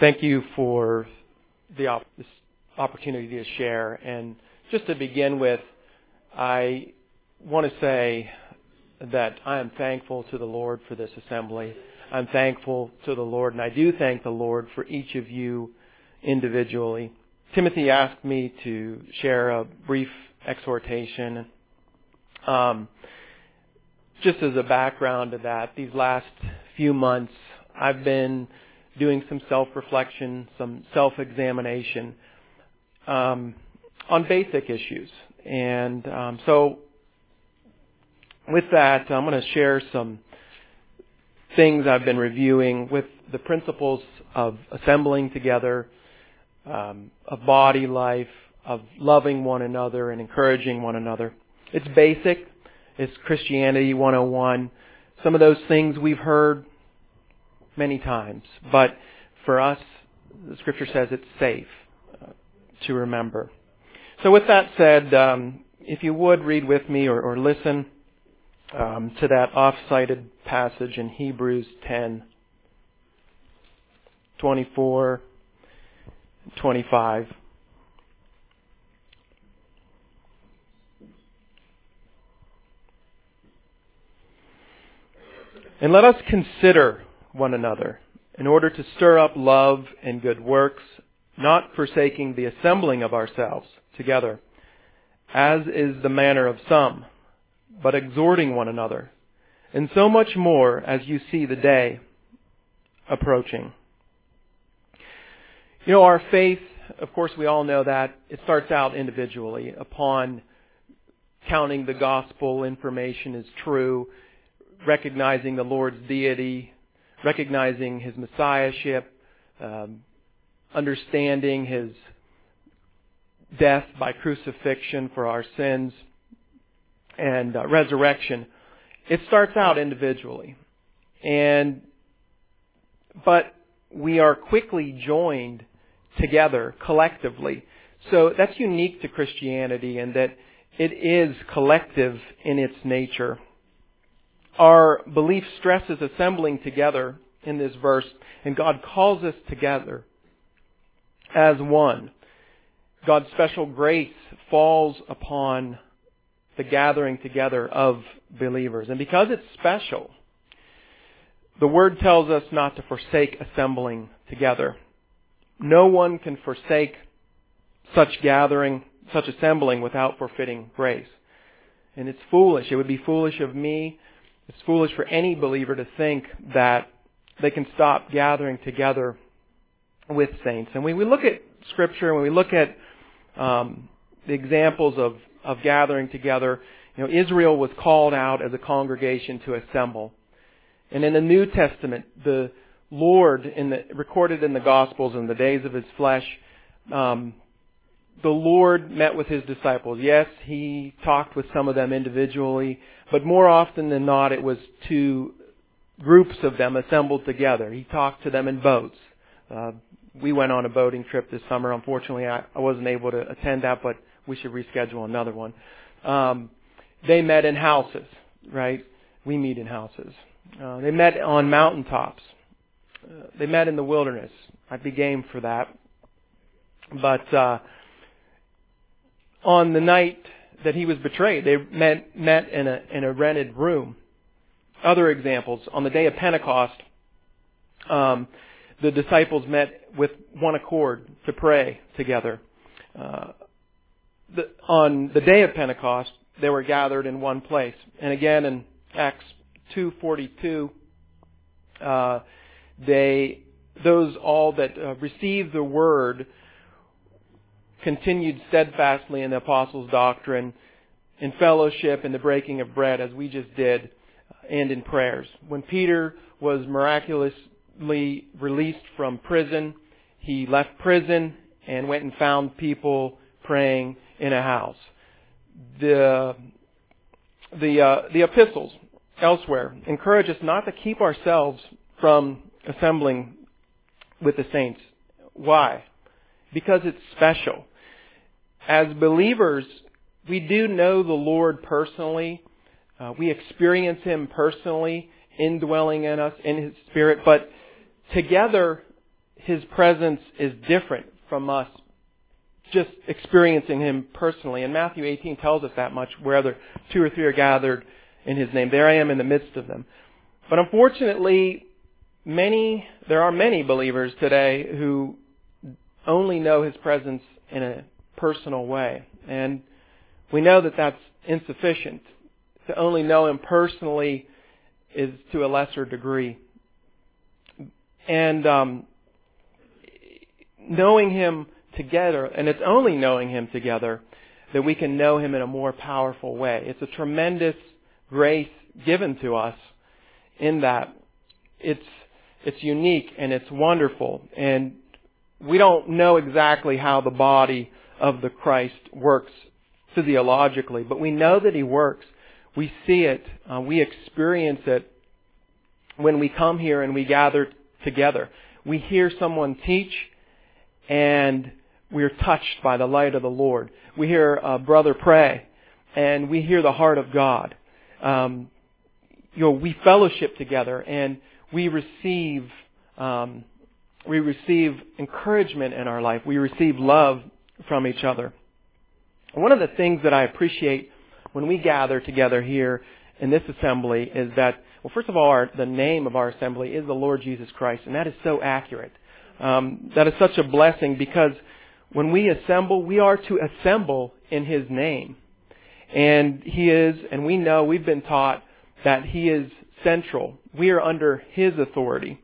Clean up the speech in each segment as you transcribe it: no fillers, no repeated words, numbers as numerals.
Thank you for this opportunity to share. And just to begin with, I want to say that I am thankful to the Lord for this assembly. I'm thankful to the Lord, and I do thank the Lord for each of you individually. Timothy asked me to share a brief exhortation. Just as a background to that, these last few months, I've been doing some self-reflection, some self-examination on basic issues. And so with that, I'm going to share some things I've been reviewing with the principles of assembling together, of body life, of loving one another and encouraging one another. It's basic. It's Christianity 101. Some of those things we've heard many times, but for us, the Scripture says it's safe to remember. So with that said, if you would read with me or listen to that off-cited passage in Hebrews 10:24-25. And let us consider one another in order to stir up love and good works, not forsaking the assembling of ourselves together, as is the manner of some, but exhorting one another, and so much more as you see the day approaching. You know, our faith, of course we all know that, it starts out individually upon counting the gospel information as true, recognizing the Lord's deity, recognizing His messiahship, understanding His death by crucifixion for our sins, and resurrection. It starts out individually. But we are quickly joined together collectively. So that's unique to Christianity in that it is collective in its nature. Our belief stresses assembling together in this verse, and God calls us together as one. God's special grace falls upon the gathering together of believers. And because it's special, the Word tells us not to forsake assembling together. No one can forsake such gathering, such assembling without forfeiting grace. And it's foolish. It would be foolish of me. It's foolish for any believer to think that they can stop gathering together with saints. And when we look at Scripture, when we look at the examples of gathering together, you know, Israel was called out as a congregation to assemble. And in the New Testament, the Lord, recorded in the Gospels in the days of His flesh, the Lord met with His disciples. Yes, He talked with some of them individually, but more often than not, it was two groups of them assembled together. He talked to them in boats. We went on a boating trip this summer. Unfortunately, I wasn't able to attend that, but we should reschedule another one. They met in houses, right? We meet in houses. They met on mountaintops. They met in the wilderness. I'd be game for that. But on the night that He was betrayed, they met in a rented room. Other examples, on the day of Pentecost, the disciples met with one accord to pray together. On the day of Pentecost, they were gathered in one place. And again, in Acts 2:42, those all that received the word continued steadfastly in the apostles' doctrine, in fellowship, in the breaking of bread, as we just did, and in prayers. When Peter was miraculously released from prison, he left prison and went and found people praying in a house. The epistles elsewhere encourage us not to keep ourselves from assembling with the saints. Why? Because it's special. As believers, we do know the Lord personally. We experience Him personally, indwelling in us, in His Spirit. But together, His presence is different from us just experiencing Him personally. And Matthew 18 tells us that much. Wherever 2 or 3 are gathered in His name, there I am in the midst of them. But unfortunately, there are many believers today who only know His presence in a personal way. And we know that that's insufficient. To only know Him personally is to a lesser degree. And knowing Him together, and it's only knowing Him together that we can know Him in a more powerful way. It's a tremendous grace given to us in that it's unique and it's wonderful. And we don't know exactly how the body of the Christ works physiologically, but we know that He works. We see it. We experience it when we come here and we gather together. We hear someone teach and we're touched by the light of the Lord. We hear a brother pray and we hear the heart of God. We fellowship together and we receive encouragement in our life. We receive love from each other. One of the things that I appreciate when we gather together here in this assembly is that, well, first of all, the name of our assembly is the Lord Jesus Christ, and that is so accurate. That is such a blessing because when we assemble, we are to assemble in His name. And He is, and we know, we've been taught that He is central. We are under His authority.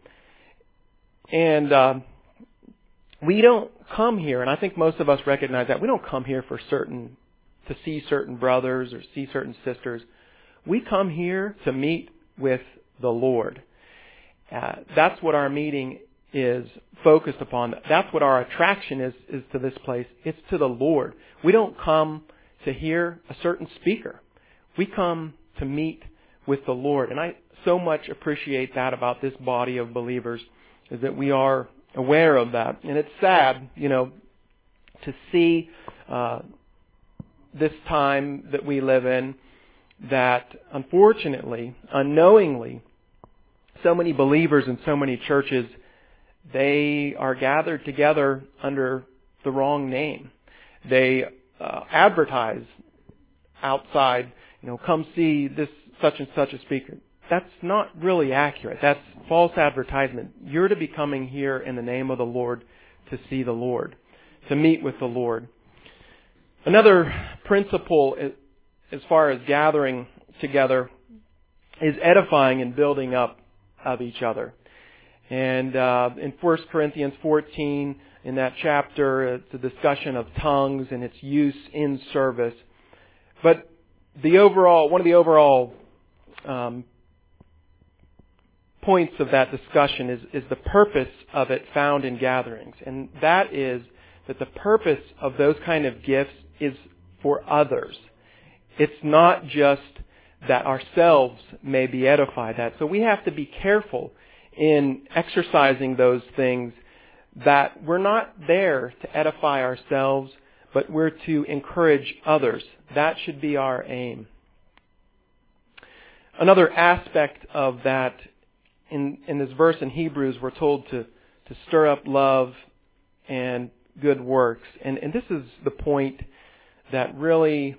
And we don't come here, and I think most of us recognize that, we don't come here to see certain brothers or see certain sisters. We come here to meet with the Lord. That's what our meeting is focused upon. That's what our attraction is to this place. It's to the Lord. We don't come to hear a certain speaker. We come to meet with the Lord. And I so much appreciate that about this body of believers, is that we are aware of that. And it's sad, to see this time that we live in, that unfortunately, unknowingly, so many believers in so many churches, they are gathered together under the wrong name. They advertise outside, come see this such and such a speaker. That's not really accurate. That's false advertisement. You're to be coming here in the name of the Lord to see the Lord, to meet with the Lord. Another principle as far as gathering together is edifying and building up of each other. And in 1 Corinthians 14, in that chapter, it's a discussion of tongues and its use in service. But one of the overall points of that discussion is the purpose of it found in gatherings. And that is that the purpose of those kind of gifts is for others. It's not just that ourselves may be edified. So we have to be careful in exercising those things, that we're not there to edify ourselves, but we're to encourage others. That should be our aim. Another aspect of that, in this verse in Hebrews, we're told to stir up love and good works. And this is the point that really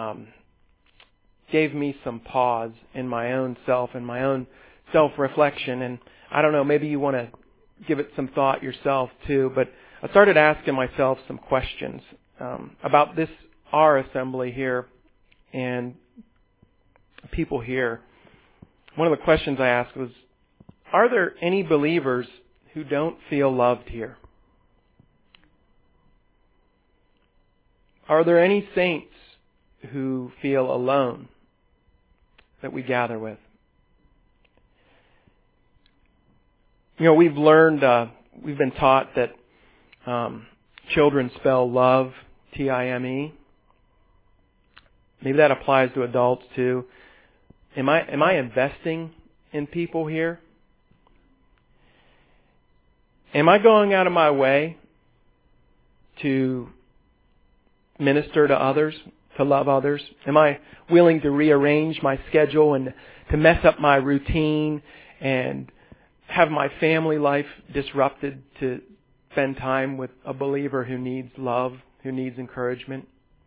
gave me some pause in my own self and my own self-reflection. And I don't know, maybe you want to give it some thought yourself too, but I started asking myself some questions about our assembly here and people here. One of the questions I asked was, are there any believers who don't feel loved here? Are there any saints who feel alone that we gather with? We've learned, we've been taught that children spell love, T-I-M-E. Maybe that applies to adults too. Am I investing in people here? Am I going out of my way to minister to others, to love others? Am I willing to rearrange my schedule and to mess up my routine and have my family life disrupted to spend time with a believer who needs love, who needs encouragement?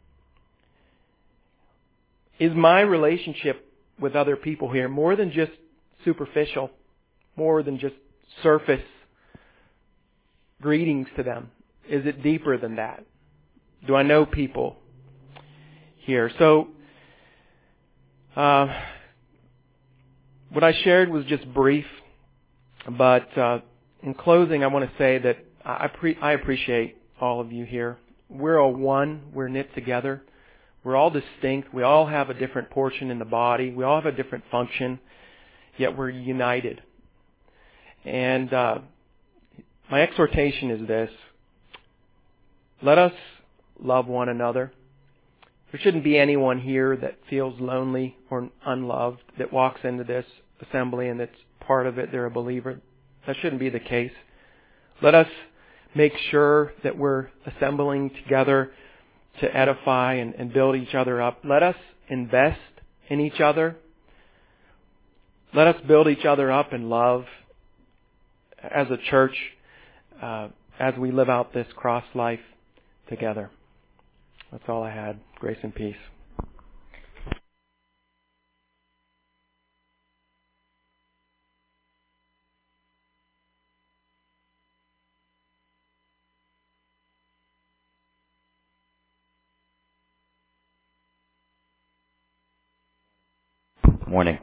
Is my relationship with other people here more than just superficial, more than just surface greetings to them? Is it deeper than that? Do I know people here? So, what I shared was just brief, but in closing, I want to say that I appreciate all of you here. We're all one. We're knit together. We're all distinct. We all have a different portion in the body. We all have a different function, yet we're united. And my exhortation is this: let us love one another. There shouldn't be anyone here that feels lonely or unloved, that walks into this assembly and that's part of it, they're a believer. That shouldn't be the case. Let us make sure that we're assembling together to edify and build each other up. Let us invest in each other. Let us build each other up in love as a church as we live out this cross life together. That's all I had. Grace and peace. Morning.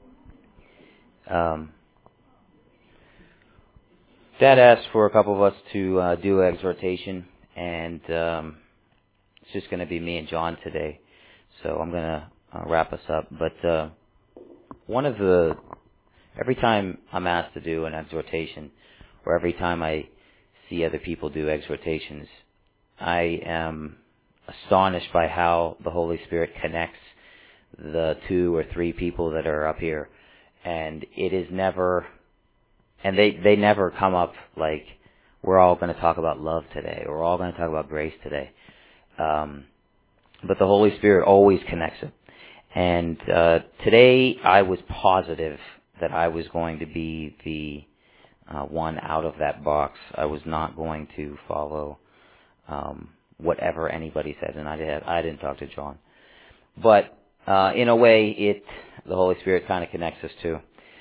Dad asked for a couple of us to do exhortation, and it's just going to be me and John today, so I'm going to wrap us up. But every time I'm asked to do an exhortation, or every time I see other people do exhortations, I am astonished by how the Holy Spirit connects the 2 or 3 people that are up here, and it is never, and they never come up like, we're all going to talk about love today, or we're all going to talk about grace today. But the Holy Spirit always connects it. And today I was positive that I was going to be the one out of that box. I was not going to follow whatever anybody said, and I didn't talk to John. But in a way, the Holy Spirit kind of connects us too.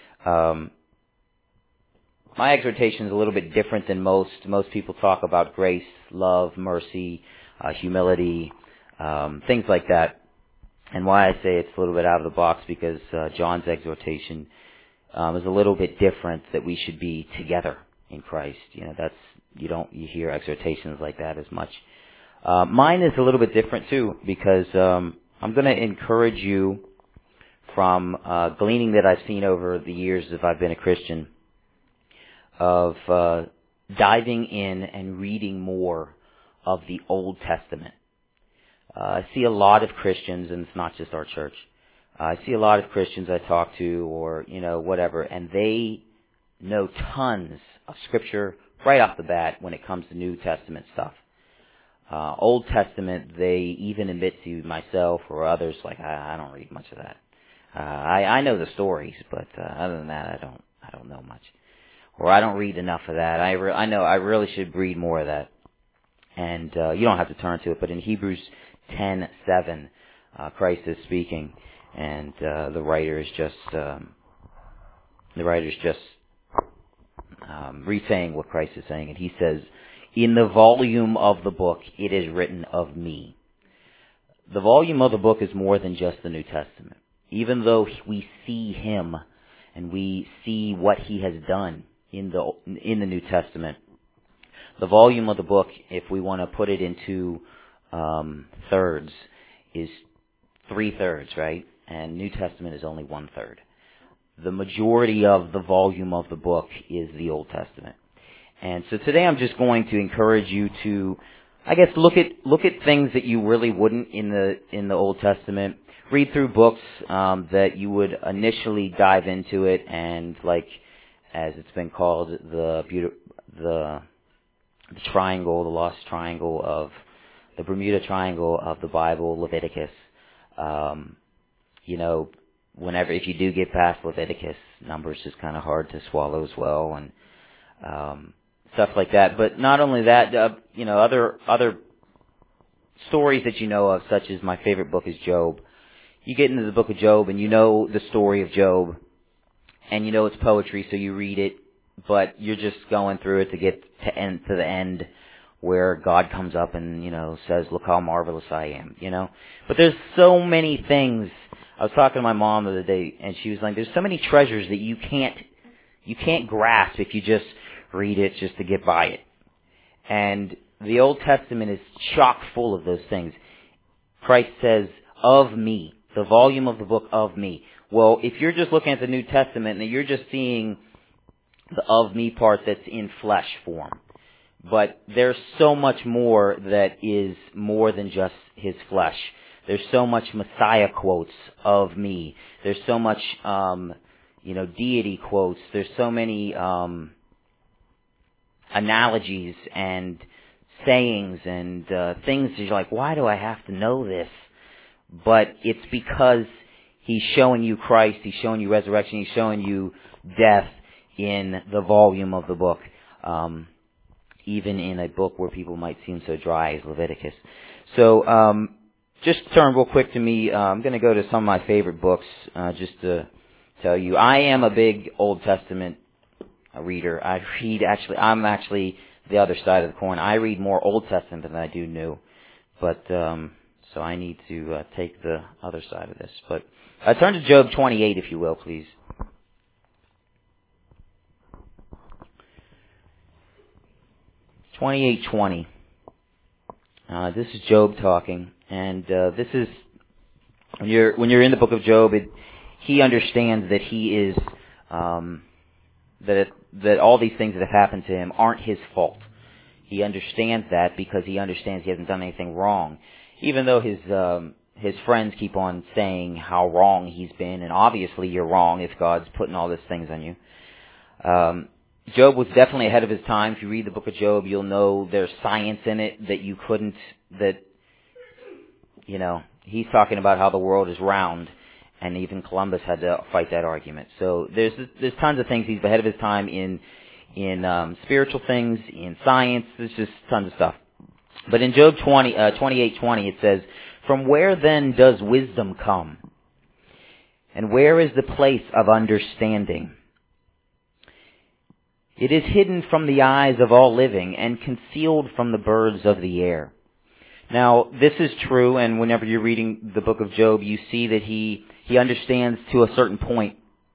My exhortation is a little bit different than most. Most people talk about grace, love, mercy, humility, things like that. And why I say it's a little bit out of the box, because John's exhortation is a little bit different, that we should be together in Christ. You know, you hear exhortations like that as much. Mine is a little bit different too, because I'm going to encourage you from gleaning that I've seen over the years as I've been a Christian, of diving in and reading more of the Old Testament. I see a lot of Christians, and it's not just our church, I see a lot of Christians I talk to, or, whatever, and they know tons of Scripture right off the bat when it comes to New Testament stuff. Old Testament, they even admit to myself or others, like, I don't read much of that. I know the stories, but other than that, I don't know much. Or I don't read enough of that. I know I really should read more of that. And you don't have to turn to it, but in Hebrews 10:7, Christ is speaking, and the writer is just re-saying what Christ is saying, and he says, "In the volume of the book it is written of me." The volume of the book is more than just the New Testament. Even though we see him and we see what he has done in the New Testament, the volume of the book, if we want to put it into thirds, is 3/3, right? And New Testament is only 1/3. The majority of the volume of the book is the Old Testament. And so today I'm just going to encourage you to, I guess, look at things that you really wouldn't in the Old Testament. Read through books that you would initially dive into it, and, like, as it's been called, the triangle, the lost triangle of the Bermuda Triangle of the Bible, Leviticus. if you do get past Leviticus, Numbers is kind of hard to swallow as well, and stuff like that. But not only that, other stories that you know of, such as my favorite book is Job. You get into the book of Job, and you know the story of Job, and you know it's poetry, so you read it, but you're just going through it to get to the end, where God comes up and, says, look how marvelous I am, But there's so many things. I was talking to my mom the other day, and she was like, there's so many treasures that you can't grasp if you just read it just to get by it. And the Old Testament is chock full of those things. Christ says, of me, the volume of the book of me. Well, if you're just looking at the New Testament, and you're just seeing the of me part that's in flesh form. But there's so much more that is more than just his flesh. There's so much Messiah quotes of me. There's so much, deity quotes. There's so many analogies and sayings and things that you're like, why do I have to know this? But it's because he's showing you Christ, he's showing you resurrection, he's showing you death in the volume of the book. Even in a book where people might seem so dry as Leviticus. So, just turn real quick to me. I'm going to go to some of my favorite books, just to tell you. I am a big Old Testament reader. I'm actually the other side of the coin. I read more Old Testament than I do New. But, so I need to take the other side of this. But, turn to Job 28, if you will, please. 28:20. This is Job talking, and this is when you're in the book of Job. He understands that he is that all these things that have happened to him aren't his fault. He understands that because he understands he hasn't done anything wrong, even though his friends keep on saying how wrong he's been, and obviously you're wrong if God's putting all these things on you. Job was definitely ahead of his time. If you read the book of Job, you'll know there's science in it that you couldn't, he's talking about how the world is round, and even Columbus had to fight that argument. So there's tons of things. He's ahead of his time in spiritual things, in science. There's just tons of stuff. But in Job 28:20, it says, "From where then does wisdom come? And where is the place of understanding? It is hidden from the eyes of all living and concealed from the birds of the air." Now, this is true, and whenever you're reading the book of Job, you see that he understands to a certain point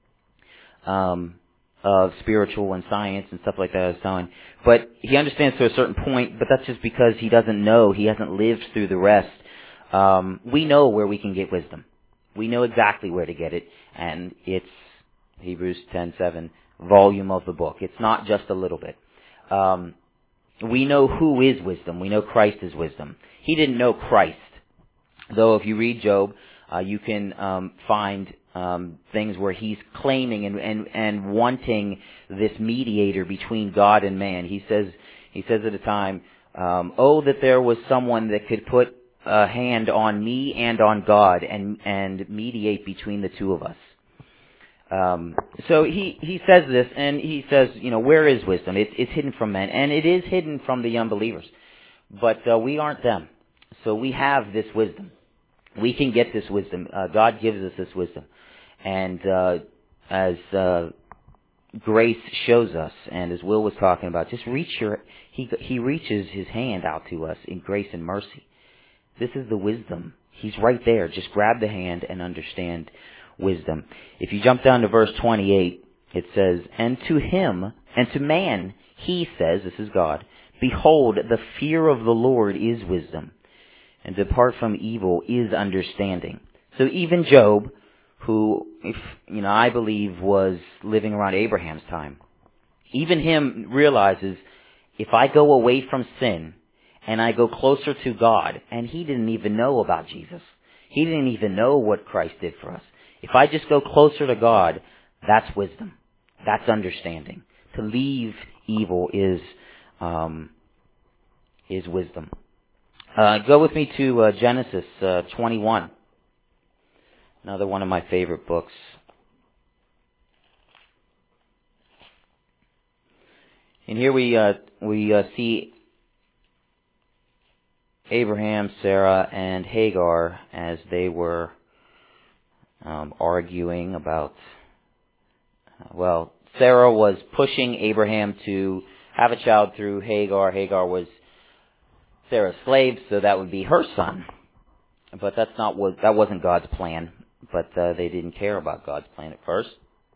of spiritual and science and stuff like that I was telling. But he understands to a certain point, but that's just because he doesn't know. He hasn't lived through the rest. We know where we can get wisdom. We know exactly where to get it, and it's Hebrews 10:7. Volume of the book. It's not just a little bit. We know who is wisdom. We know Christ is wisdom. He didn't know Christ. Though if you read Job, you can find things where he's claiming and wanting this mediator between God and man. He says at a time, "Oh, that there was someone that could put a hand on me and on God and mediate between the two of us." So he says this, and he says, where is wisdom? It's hidden from men, and it is hidden from the unbelievers. But we aren't them. So we have this wisdom. We can get this wisdom. God gives us this wisdom. And as grace shows us, and as Will was talking about, just he reaches his hand out to us in grace and mercy. This is the wisdom. He's right there. Just grab the hand and understand wisdom. If you jump down to verse 28, it says, "And to him, and to man, he says," this is God, "Behold, the fear of the Lord is wisdom, and depart from evil is understanding." So even Job, who, I believe was living around Abraham's time, even him realizes, if I go away from sin, and I go closer to God, and he didn't even know about Jesus. He didn't even know what Christ did for us. If I just go closer to God, that's wisdom. That's understanding. To leave evil is wisdom. Go with me to Genesis 21. Another one of my favorite books. And here we see Abraham, Sarah, and Hagar as they were arguing about, Sarah was pushing Abraham to have a child through Hagar. Hagar was Sarah's slave, so that would be her son. But that wasn't God's plan. But they didn't care about God's plan at first.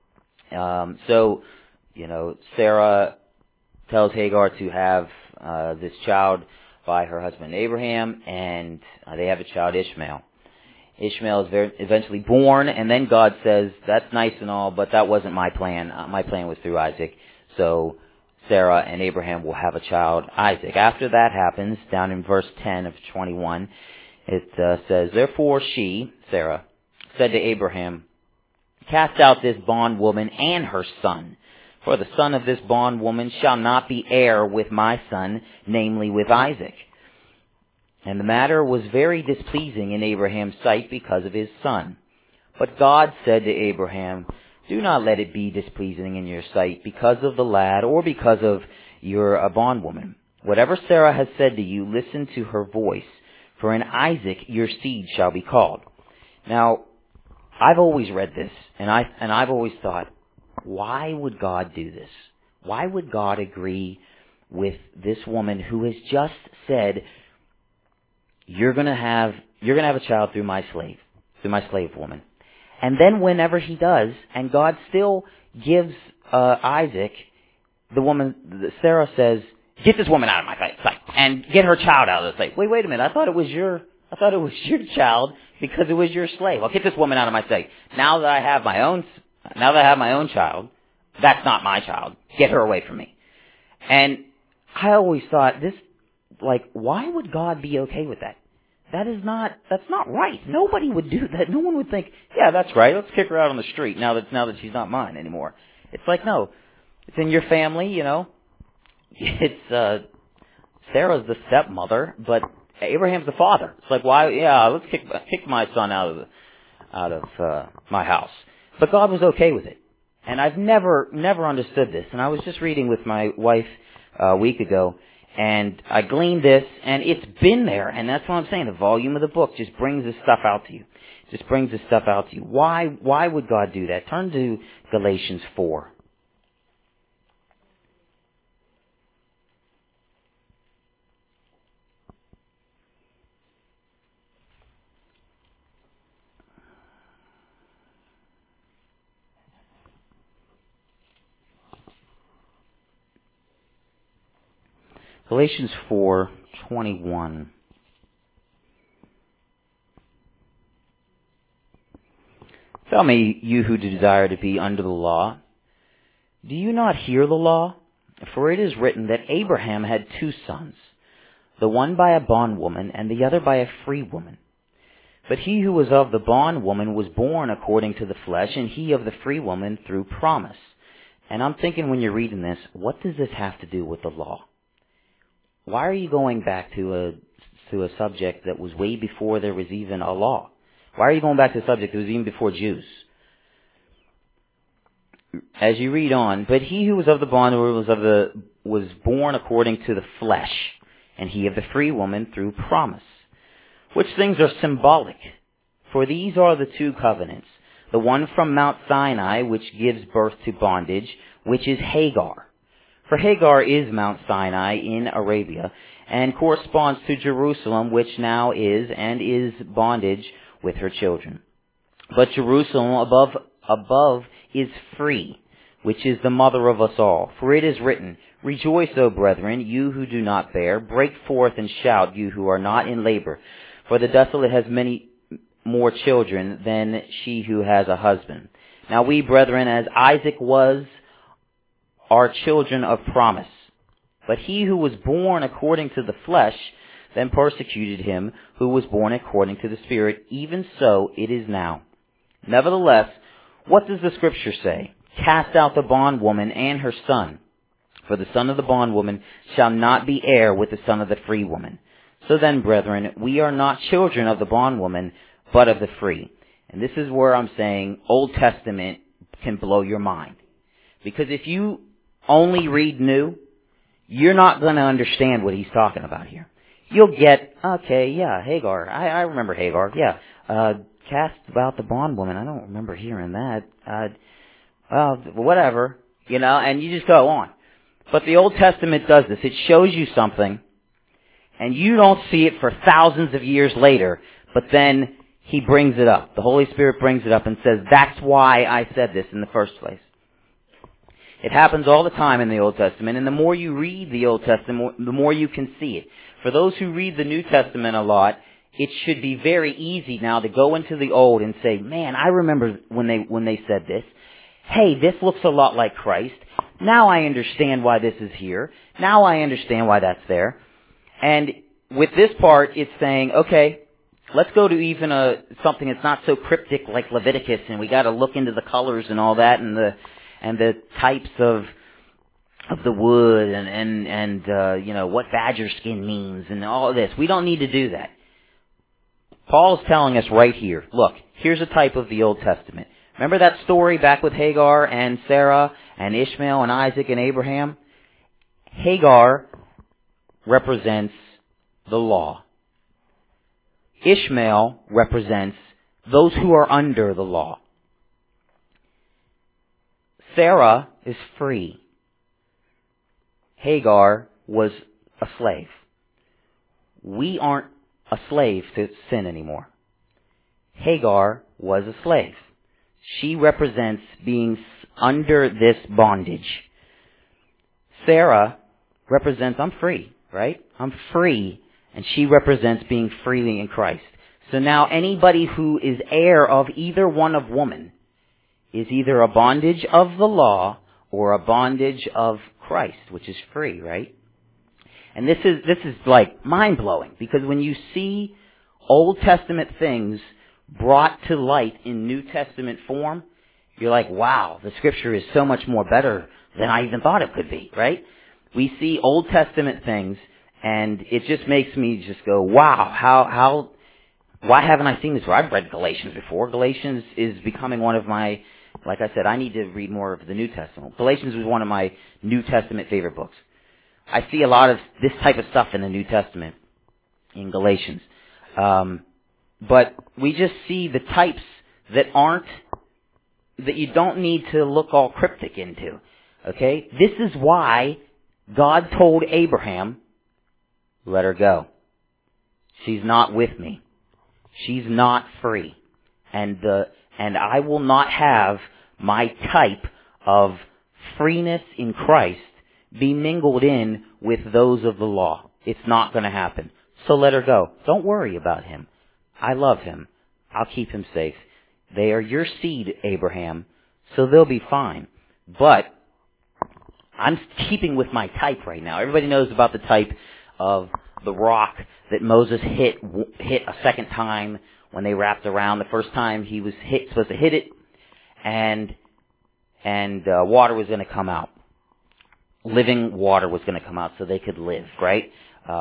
Sarah tells Hagar to have this child by her husband Abraham, and they have a child, Ishmael. Ishmael is eventually born, and then God says, that's nice and all, but that wasn't my plan. My plan was through Isaac. So Sarah and Abraham will have a child, Isaac. After that happens, down in verse 10 of 21, it says, therefore she, Sarah, said to Abraham, cast out this bondwoman and her son, for the son of this bondwoman shall not be heir with my son, namely with Isaac. And the matter was very displeasing in Abraham's sight because of his son. But God said to Abraham, do not let it be displeasing in your sight because of the lad or because of your bondwoman. Whatever Sarah has said to you, listen to her voice, for in Isaac your seed shall be called. Now, I've always read this, and I've always thought, why would God do this? Why would God agree with this woman who has just said, you're gonna have a child through my slave woman? And then whenever he does, and God still gives Isaac, Sarah says, get this woman out of my sight, and get her child out of the sight. Wait a minute, I thought it was your child because it was your slave. Well, get this woman out of my sight. Now that I have my own child, that's not my child. Get her away from me. And I always thought why would God be okay with that? That's not right. Nobody would do that. No one would think, yeah, that's right. Let's kick her out on the street now that she's not mine anymore. It's like, no, it's in your family, It's, Sarah's the stepmother, but Abraham's the father. It's like, why? Yeah, let's kick my son out of my house. But God was okay with it. And I've never understood this. And I was just reading with my wife a week ago, and I gleaned this, and it's been there. And that's what I'm saying. The volume of the book just brings this stuff out to you. Why would God do that? Turn to Galatians 4. Galatians 4:21. Tell me, you who desire to be under the law, do you not hear the law? For it is written that Abraham had two sons, the one by a bondwoman and the other by a free woman. But he who was of the bondwoman was born according to the flesh, and he of the free woman through promise. And I'm thinking when you're reading this, what does this have to do with the law? Why are you going back to a subject that was way before there was even a law? Why are you going back to a subject that was even before Jews? As you read on, but he who was of the bondwoman was born according to the flesh, and he of the free woman through promise. Which things are symbolic? For these are the two covenants, the one from Mount Sinai, which gives birth to bondage, which is Hagar. For Hagar is Mount Sinai in Arabia, and corresponds to Jerusalem, which now is bondage with her children. But Jerusalem above is free, which is the mother of us all. For it is written, rejoice, O brethren, you who do not bear. Break forth and shout, you who are not in labor. For the desolate has many more children than she who has a husband. Now we, brethren, as Isaac was, are children of promise. But he who was born according to the flesh then persecuted him who was born according to the Spirit. Even so it is now. Nevertheless, what does the Scripture say? Cast out the bondwoman and her son. For the son of the bondwoman shall not be heir with the son of the free woman. So then, brethren, we are not children of the bondwoman, but of the free. And this is where I'm saying Old Testament can blow your mind. Because if you only read New, you're not going to understand what he's talking about here. You'll get, okay, yeah, Hagar. I remember Hagar, yeah. Cast about the bondwoman. I don't remember hearing that. Well, whatever, and you just go on. But the Old Testament does this. It shows you something, and you don't see it for thousands of years later, but then he brings it up. The Holy Spirit brings it up and says, that's why I said this in the first place. It happens all the time in the Old Testament, and the more you read the Old Testament, the more you can see it. For those who read the New Testament a lot, it should be very easy now to go into the Old and say, man, I remember when they said this. Hey, this looks a lot like Christ. Now I understand why this is here. Now I understand why that's there. And with this part, it's saying, okay, let's go to even something that's not so cryptic like Leviticus, and we got to look into the colors and all that, and the types of the wood, and what badger skin means, and all of this. We don't need to do that. Paul is telling us right here, look, here's a type of the Old Testament. Remember that story back with Hagar and Sarah and Ishmael and Isaac and Abraham? Hagar represents the law. Ishmael represents those who are under the law. Sarah is free. Hagar was a slave. We aren't a slave to sin anymore. Hagar was a slave. She represents being under this bondage. Sarah represents, I'm free, right? I'm free. And she represents being freely in Christ. So now anybody who is heir of either one of woman is either a bondage of the law or a bondage of Christ, which is free, right? And this is like mind-blowing, because when you see Old Testament things brought to light in New Testament form, you're like, wow, the Scripture is so much more better than I even thought it could be, right? We see Old Testament things, and it just makes me just go, wow, why haven't I seen this? I've read Galatians before. Galatians is becoming one of my, like I said, I need to read more of the New Testament. Galatians was one of my New Testament favorite books. I see a lot of this type of stuff in the New Testament, in Galatians. But we just see the types that you don't need to look all cryptic into. Okay? This is why God told Abraham, let her go. She's not with me. She's not free. And I will not have my type of freeness in Christ be mingled in with those of the law. It's not going to happen. So let her go. Don't worry about him. I love him. I'll keep him safe. They are your seed, Abraham, so they'll be fine. But I'm keeping with my type right now. Everybody knows about the type of the rock that Moses hit a second time when they wrapped around. The first time he was supposed to hit it, and water was going to come out. Living water was going to come out so they could live, right?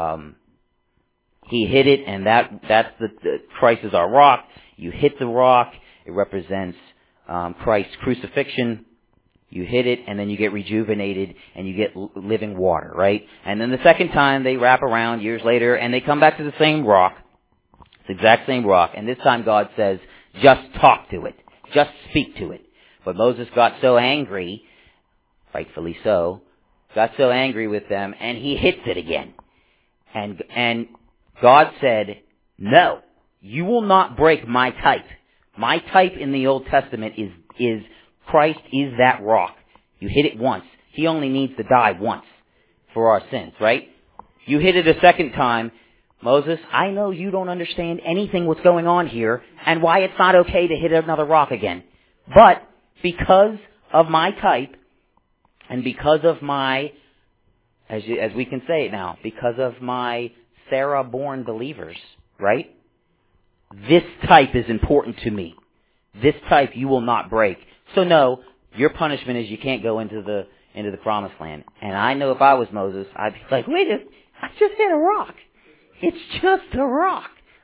He hit it, and that's the Christ is our rock. You hit the rock, it represents Christ's crucifixion. You hit it, and then you get rejuvenated, and you get living water, right? And then the second time, they wrap around years later, and they come back to the same rock. It's the exact same rock. And this time God says, just talk to it. Just speak to it. But Moses got so angry, rightfully so, got so angry with them, and he hits it again. And God said, no, you will not break my type. My type in the Old Testament is Christ is that rock. You hit it once. He only needs to die once for our sins, right? You hit it a second time. Moses, I know you don't understand anything what's going on here and why it's not okay to hit another rock again. But because of my type and because of my, as we can say it now, because of my Sarah-born believers, right? This type is important to me. This type you will not break. So no, your punishment is you can't go into the promised land. And I know if I was Moses, I'd be like, wait, I just hit a rock. It's just a rock.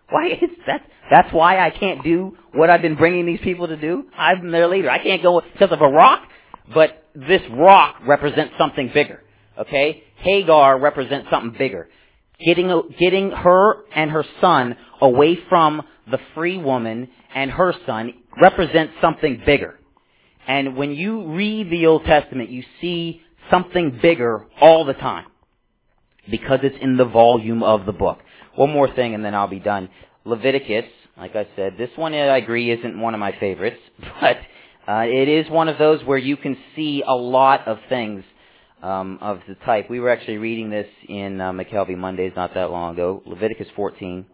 Why is that? That's why I can't do what I've been bringing these people to do? I'm their leader. I can't go because of a rock, but this rock represents something bigger. Okay? Hagar represents something bigger. Getting her and her son away from the free woman and her son represents something bigger. And when you read the Old Testament, you see something bigger all the time because it's in the volume of the book. One more thing and then I'll be done. Leviticus, like I said, this one I agree isn't one of my favorites, but it is one of those where you can see a lot of things of the type. We were actually reading this in McKelvey Mondays not that long ago. Leviticus 14.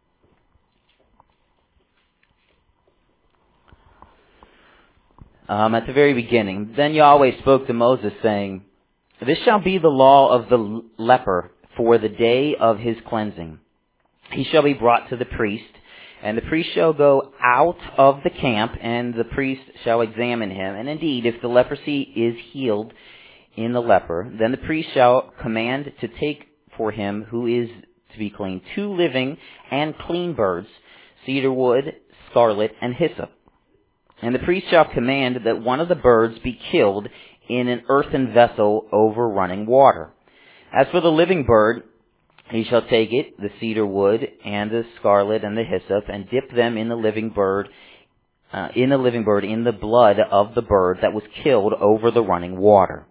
At the very beginning, then Yahweh spoke to Moses, saying, "This shall be the law of the leper for the day of his cleansing. He shall be brought to the priest, and the priest shall go out of the camp, and the priest shall examine him. And indeed, if the leprosy is healed in the leper, then the priest shall command to take for him who is to be clean 2 living and clean birds, cedar wood, scarlet, and hyssop. And the priest shall command that one of the birds be killed in an earthen vessel over running water. As for the living bird, he shall take it, the cedar wood, and the scarlet, and the hyssop, and dip them in the living bird, in the blood of the bird that was killed over the running water.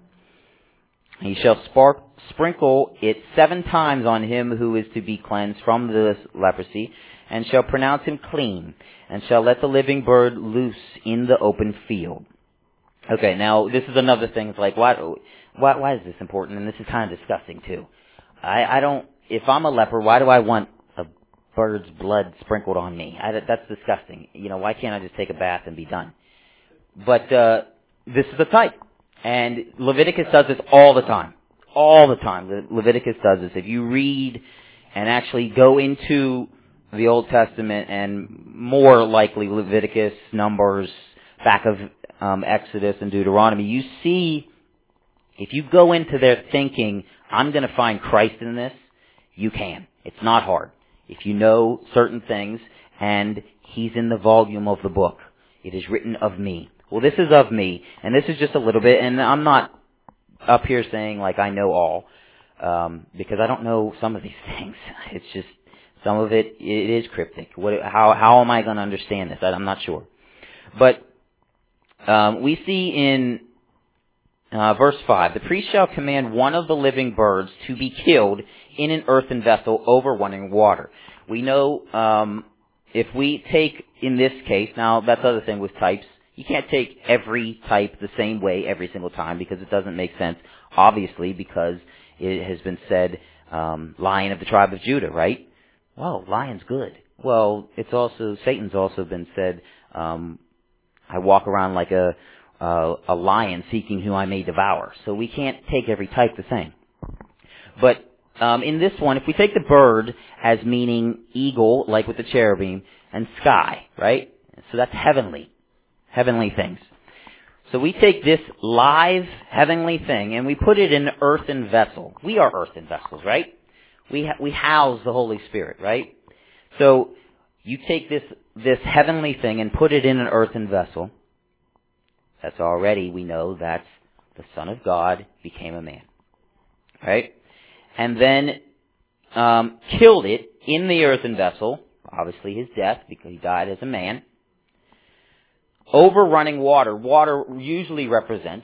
He shall sprinkle it 7 times on him who is to be cleansed from this leprosy, and shall pronounce him clean, and shall let the living bird loose in the open field." Okay, now this is another thing. It's like, why is this important? And this is kind of disgusting too. I don't. If I'm a leper, why do I want a bird's blood sprinkled on me? That's disgusting. Why can't I just take a bath and be done? But this is a type. And Leviticus does this all the time. All the time. Leviticus does this. If you read and actually go into the Old Testament and more likely Leviticus, Numbers, back of Exodus and Deuteronomy, you see, if you go into their thinking, I'm going to find Christ in this, you can. It's not hard. If you know certain things, and he's in the volume of the book. It is written of me. Well, this is of me, and this is just a little bit, and I'm not up here saying like I know all, because I don't know some of these things. It's just, some of it is cryptic. How am I going to understand this? I'm not sure. But we see in verse 5, "The priest shall command one of the living birds to be killed in an earthen vessel over running water." We know if we take, in this case, now that's the other thing with types, you can't take every type the same way every single time because it doesn't make sense, obviously, because it has been said, Lion of the tribe of Judah, right? Well, lion's good. Well, it's also, Satan's also been said, I walk around like a lion seeking who I may devour. So we can't take every type the same. But in this one, if we take the bird as meaning eagle, like with the cherubim, and sky, right? So that's heavenly things. So we take this live heavenly thing and we put it in an earthen vessel. We are earthen vessels, right? We house the Holy Spirit, right? So you take this heavenly thing and put it in an earthen vessel. That's already, we know, that's the Son of God became a man. Right? And then killed it in the earthen vessel, obviously his death, because he died as a man. Over running water. Water usually represents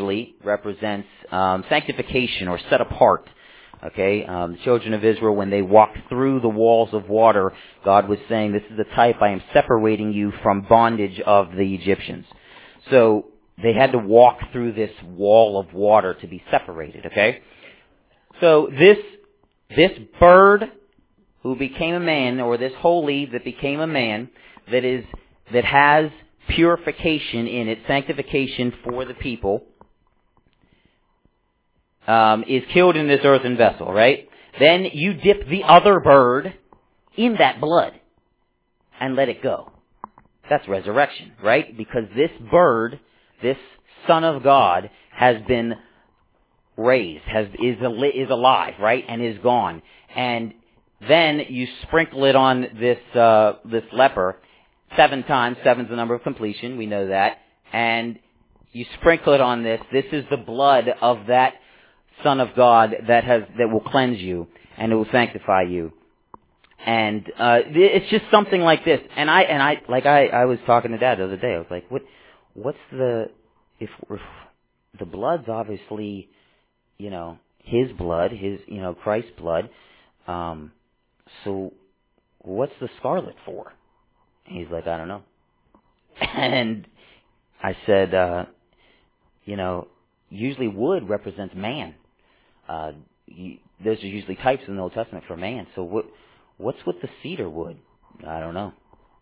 sanctification or set apart. Okay, the children of Israel, when they walked through the walls of water, God was saying, "This is the type I am separating you from bondage of the Egyptians." So they had to walk through this wall of water to be separated. Okay, so this bird who became a man, or this holy that became a man, that has purification in it, sanctification for the people, is killed in this earthen vessel, right? Then you dip the other bird in that blood and let it go. That's resurrection, right? Because this bird, this Son of God, has been raised, is alive, right? And is gone. And Then you sprinkle it on this leper 7 times. 7's the number of completion. We know that. And you sprinkle it on this. This is the blood of that Son of God that will cleanse you and it will sanctify you. And it's just something like this. And I was talking to Dad the other day. I was like, what's if the blood's obviously, his blood, Christ's blood. So what's the scarlet for? And he's like, I don't know. And I said, usually wood represents man. Those are usually types in the Old Testament for man. So what's with the cedar wood? I don't know.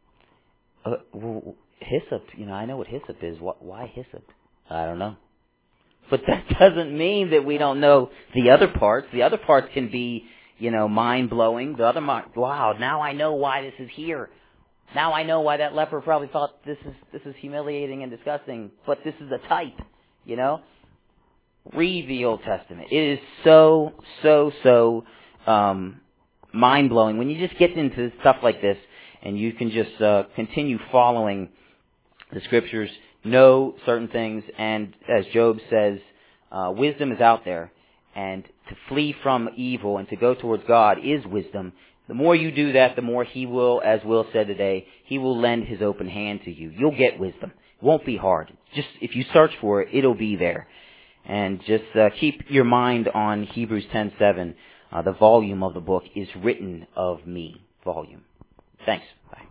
Hyssop, I know what hyssop is. Why hyssop? I don't know. But that doesn't mean that we don't know the other parts. The other parts can be, mind-blowing. Wow, now I know why this is here. Now I know why that leper probably thought this is humiliating and disgusting. But this is a type, Read the Old Testament. It is so mind-blowing when you just get into stuff like this and you can just continue following the Scriptures, know certain things, and as Job says, wisdom is out there, and to flee from evil and to go towards God is wisdom. The more you do that, the more He will, as Will said today, He will lend His open hand to you. You'll get wisdom. It won't be hard. Just if you search for it, it'll be there. And just keep your mind on Hebrews 10:7. The volume of the book is written of me. Volume. Thanks. Bye.